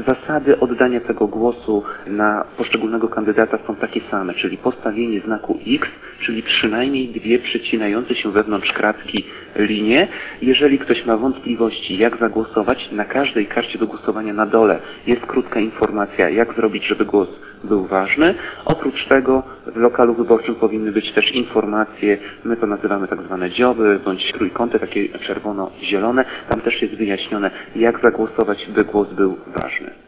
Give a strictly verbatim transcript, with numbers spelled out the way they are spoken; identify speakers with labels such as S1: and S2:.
S1: Zasady oddania tego głosu na poszczególnego kandydata są takie same, czyli postawienie znaku X, czyli przynajmniej dwie przecinające się wewnątrz kratki linie. Jeżeli ktoś ma wątpliwości, jak zagłosować, na każdej karcie do głosowania na dole jest krótka informacja, jak zrobić, żeby głos był ważny. Oprócz tego w lokalu wyborczym powinny być też informacje, my to nazywamy tak zwane dzioby, bądź trójkąty, takie czerwono-zielone. Tam też jest wyjaśnione, jak zagłosować, by głos był ważny.